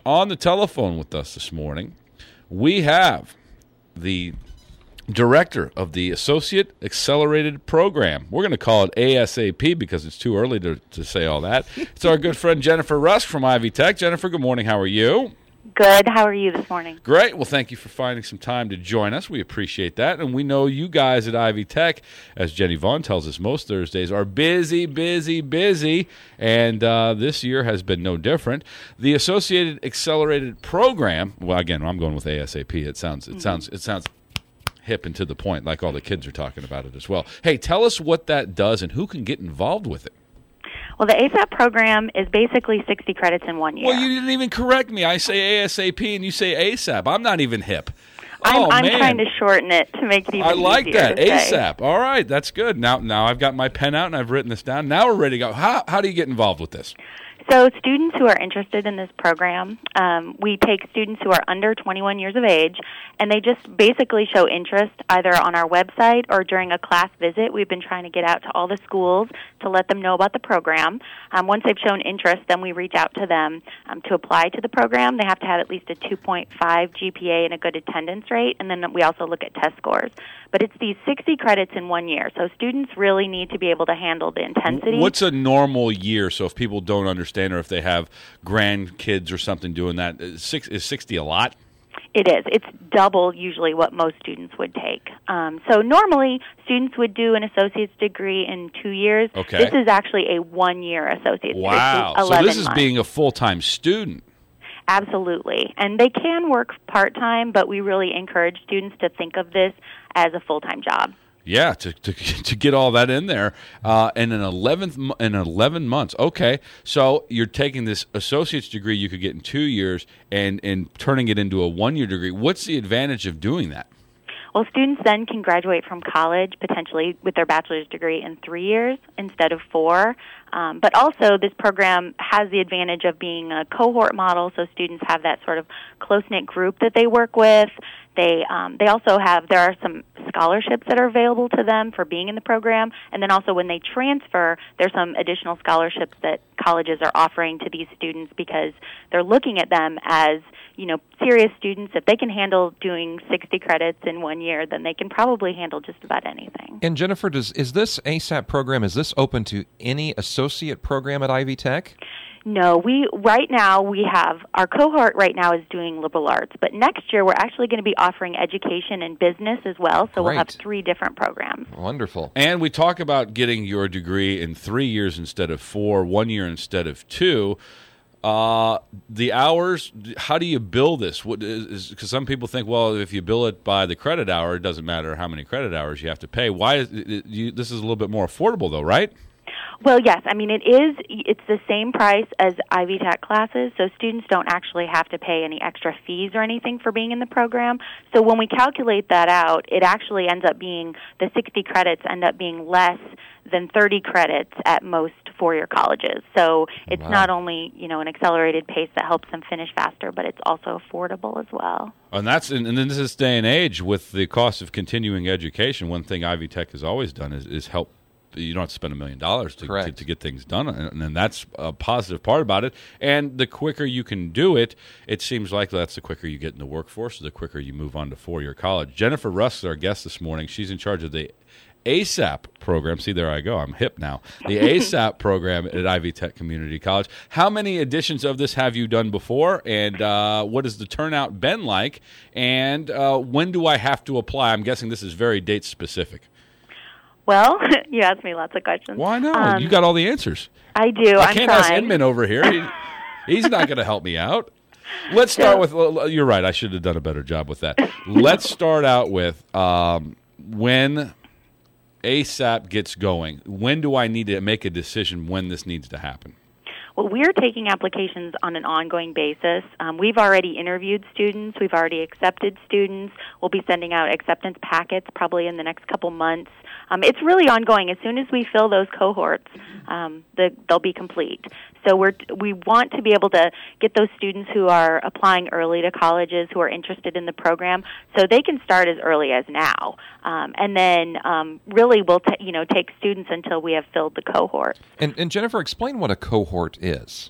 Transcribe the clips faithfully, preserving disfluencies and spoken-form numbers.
on the telephone with us this morning, we have the director of the Associate Accelerated Program. We're going to call it A S A P because it's too early to, to say all that. It's our good friend Jennifer Rusk from Ivy Tech. Jennifer, good morning. How are you? Good. How are you this morning? Great. Well, thank you for finding some time to join us. We appreciate that. And we know you guys at Ivy Tech, as Jenny Vaughn tells us most Thursdays, are busy, busy, busy. And uh, this year has been no different. The Associated Accelerated Program, well, again, I'm going with A S A P. It sounds, it mm-hmm. sounds, it sounds hip and to the point, like all the kids are talking about it as well. Hey, tell us what that does and who can get involved with it. Well, the A S A P program is basically sixty credits in one year. Well, you didn't even correct me. I say A S A P and you say ASAP. I'm not even hip. I'm, oh, I'm man. trying to shorten it to make it even I like easier that. to say. ASAP. All right, that's good. Now now I've got my pen out and I've written this down. Now we're ready to go. How, how do you get involved with this? So students who are interested in this program, um, we take students who are under twenty-one years of age, and they just basically show interest either on our website or during a class visit. We've been trying to get out to all the schools to let them know about the program. Um, once they've shown interest, then we reach out to them um, to apply to the program. They have to have at least a two point five G P A and a good attendance rate, and then we also look at test scores. But it's these sixty credits in one year, so students really need to be able to handle the intensity. What's a normal year? So if people don't understand or if they have grandkids or something doing that, is sixty a lot? It is. It's double usually what most students would take. Um, so normally students would do an associate's degree in two years. Okay. This is actually a one-year associate's degree. Wow. So this is months. being a full-time student. Absolutely. And they can work part-time, but we really encourage students to think of this as a full-time job. Yeah, to to to get all that in there, uh, in an eleventh in eleven months. Okay, so you're taking this associate's degree you could get in two years and and turning it into a one year degree. What's the advantage of doing that? Well, students then can graduate from college potentially with their bachelor's degree in three years instead of four. Um, but also, this program has the advantage of being a cohort model, so students have that sort of close-knit group that they work with. They um, they also have, there are some scholarships that are available to them for being in the program, and then also when they transfer, there's some additional scholarships that colleges are offering to these students because they're looking at them as, you know, serious students. If they can handle doing sixty credits in one year, then they can probably handle just about anything. And Jennifer, does is this ASAP program, is this open to any associate program at Ivy Tech? No, we right now we have our cohort right now is doing liberal arts, but next year we're actually going to be offering education and business as well, so Great. We'll have three different programs. Wonderful. And we talk about getting your degree in three years instead of four, one year instead of two. Uh, the hours, how do you bill this? What is, because some people think, well, if you bill it by the credit hour, it doesn't matter how many credit hours you have to pay. Why is it, you, this is a little bit more affordable, though, right? Well, yes. I mean, it is. It's the same price as Ivy Tech classes, so students don't actually have to pay any extra fees or anything for being in the program. So when we calculate that out, it actually ends up being, the sixty credits end up being less than thirty credits at most four-year colleges. So it's Wow. not only, you know, an accelerated pace that helps them finish faster, but it's also affordable as well. And that's and in this day and age, with the cost of continuing education, one thing Ivy Tech has always done is, is help. You don't have to spend a million dollars to, to to get things done, and, and that's a positive part about it. And the quicker you can do it, it seems like that's the quicker you get in the workforce, the quicker you move on to four-year college. Jennifer Rusk is our guest this morning. She's in charge of the ASAP program. See, there I go. I'm hip now. The ASAP program at Ivy Tech Community College. How many editions of this have you done before, and uh, what has the turnout been like? And uh, when do I have to apply? I'm guessing this is very date-specific. Well, you asked me lots of questions. Why not? Um, you got all the answers. I do. I I'm can't trying. ask Edmund over here. He, he's not going to help me out. Let's start with, you're right, I should have done a better job with that. Let's start out with um, when ASAP gets going. When do I need to make a decision when this needs to happen? Well, we're taking applications on an ongoing basis. Um, we've already interviewed students. We've already accepted students. We'll be sending out acceptance packets probably in the next couple months. Um, it's really ongoing. As soon as we fill those cohorts, um, the, they'll be complete. So we're, we want to be able to get those students who are applying early to colleges who are interested in the program so they can start as early as now. Um, and then um, really we'll t- you know, take students until we have filled the cohort. And, and Jennifer, explain what a cohort is.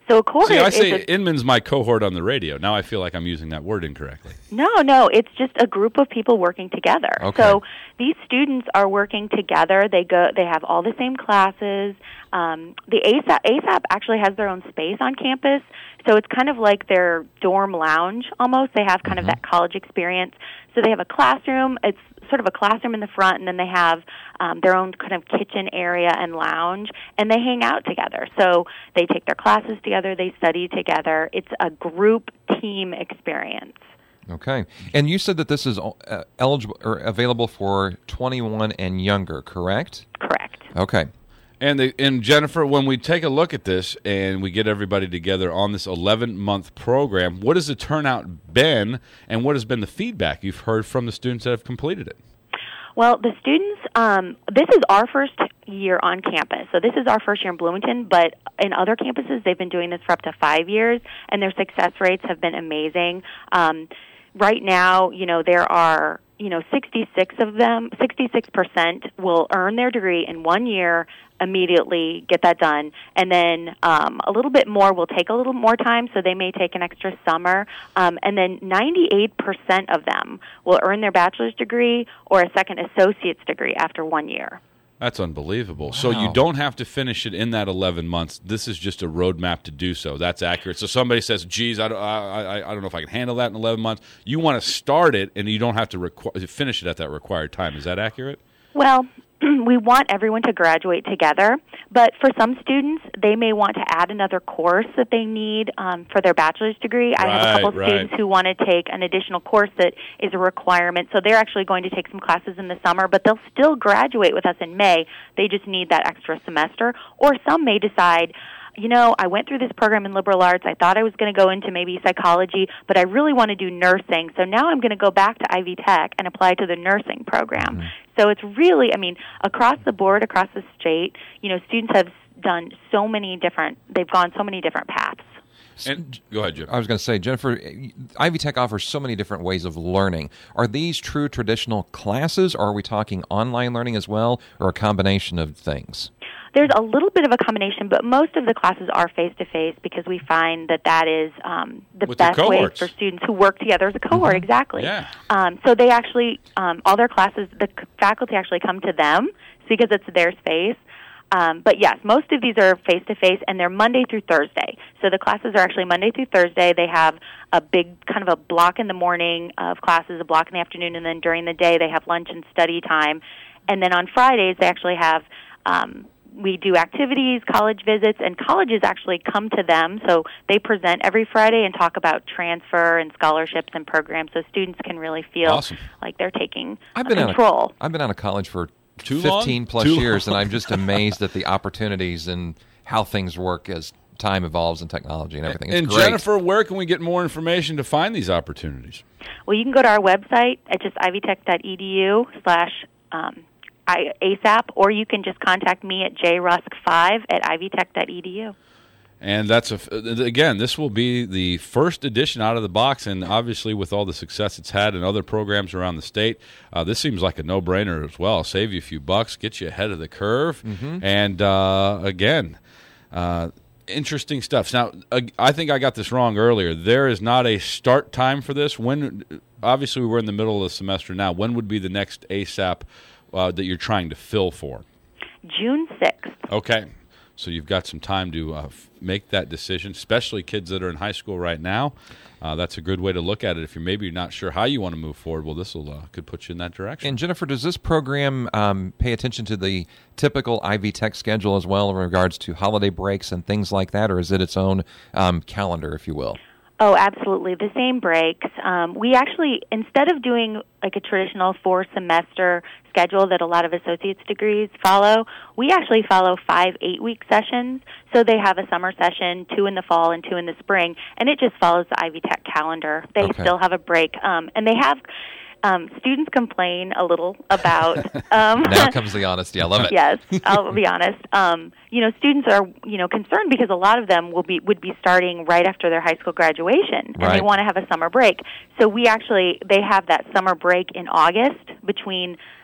So a cohort See, I is say a, Inman's my cohort on the radio. Now I feel like I'm using that word incorrectly. No, no, it's just a group of people working together. Okay. So these students are working together. They go. They have all the same classes. Um, the A S A P, A S A P actually has their own space on campus, so it's kind of like their dorm lounge almost. They have kind mm-hmm. of that college experience. So they have a classroom. It's sort of a classroom in the front, and then they have um, their own kind of kitchen area and lounge, and they hang out together. So they take their classes together, they study together. It's a group team experience. Okay. And you said that this is uh, eligible or available for twenty-one and younger, correct? Correct. Okay. And the, and Jennifer, when we take a look at this and we get everybody together on this eleven-month program, what has the turnout been, and what has been the feedback you've heard from the students that have completed it? Well, the students, um, this is our first year on campus. So this is our first year in Bloomington, but in other campuses, they've been doing this for up to five years, and their success rates have been amazing. Um, right now, you know, there are, you know, sixty-six of them, sixty-six percent will earn their degree in one year, immediately get that done, and then um, a little bit more will take a little more time, so they may take an extra summer, um, and then ninety-eight percent of them will earn their bachelor's degree or a second associate's degree after one year. That's unbelievable. Wow. So you don't have to finish it in that eleven months. This is just a roadmap to do so. That's accurate. So somebody says, geez, I don't, I, I, I don't know if I can handle that in eleven months. You want to start it, and you don't have to requ- finish it at that required time. Is that accurate? Well, we want everyone to graduate together, but for some students, they may want to add another course that they need um, for their bachelor's degree. Right, I have a couple right. students who want to take an additional course that is a requirement, so they're actually going to take some classes in the summer, but they'll still graduate with us in May. They just need that extra semester. Or some may decide, you know, I went through this program in liberal arts. I thought I was going to go into maybe psychology, but I really want to do nursing. So now I'm going to go back to Ivy Tech and apply to the nursing program. Mm-hmm. So it's really, I mean, across the board, across the state, you know, students have done so many different, they've gone so many different paths. And go ahead, Jim. I was going to say, Jennifer, Ivy Tech offers so many different ways of learning. Are these true traditional classes, or are we talking online learning as well, or a combination of things? There's a little bit of a combination, but most of the classes are face-to-face because we find that that is um, the With best the way cohorts. for students who work together as a cohort, Mm-hmm. exactly. Yeah. Um, so they actually, um, all their classes, the faculty actually come to them because it's their space. Um, but yes, most of these are face-to-face, and they're Monday through Thursday. So the classes are actually Monday through Thursday. They have a big kind of a block in the morning of classes, a block in the afternoon, and then during the day they have lunch and study time. And then on Fridays they actually have, um, we do activities, college visits, and colleges actually come to them. So they present every Friday and talk about transfer and scholarships and programs, so students can really feel Awesome. like they're taking I've been control. Out of, I've been out of college for Too long? fifteen plus Too years, long. and I'm just amazed at the opportunities and how things work as time evolves and technology and everything. It's and great. Jennifer, where can we get more information to find these opportunities? Well, you can go to our website at just ivytech.edu slash um, ASAP, or you can just contact me at j rusk five at ivytech.edu. And that's a, again, this will be the first edition out of the box, and obviously with all the success it's had in other programs around the state, uh, this seems like a no-brainer as well. Save you a few bucks, get you ahead of the curve, mm-hmm. and uh, again, uh, interesting stuff. Now, uh, I think I got this wrong earlier. There is not a start time for this. When obviously we're in the middle of the semester now. When would be the next ASAP uh, that you're trying to fill for? June sixth. Okay. So you've got some time to uh, f- make that decision, especially kids that are in high school right now. Uh, that's a good way to look at it. If you're maybe not sure how you want to move forward, well, this will uh, could put you in that direction. And Jennifer, does this program um, pay attention to the typical Ivy Tech schedule as well in regards to holiday breaks and things like that, or is it its own um, calendar, if you will? Oh, absolutely. The same breaks. Um, we actually, instead of doing like a traditional four-semester schedule that a lot of associate's degrees follow, we actually follow five eight-week sessions. So they have a summer session, two in the fall and two in the spring, and it just follows the Ivy Tech calendar. They Okay. still have a break. Um, and they have, um, students complain a little about... Um, Now comes the honesty. I love it. Yes, I'll be honest. Um, you know, students are, you know, concerned because a lot of them will be would be starting right after their high school graduation, and Right. they want to have a summer break. So we actually they have that summer break in August between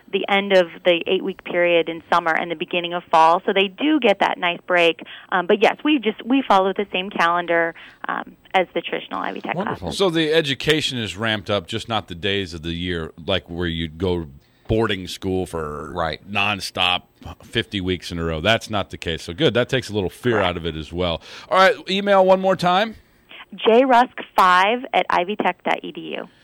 the end of the eight-week period in summer and the beginning of fall. So they do get that nice break. Um, but yes, we just we follow the same calendar um, as the traditional Ivy Tech Wonderful. classes. So the education is ramped up, just not the days of the year, like where you'd go boarding school for right. nonstop fifty weeks in a row. That's not the case. So good. That takes a little fear Correct. out of it as well. All right, email one more time. j rusk five at ivy tech dot e d u.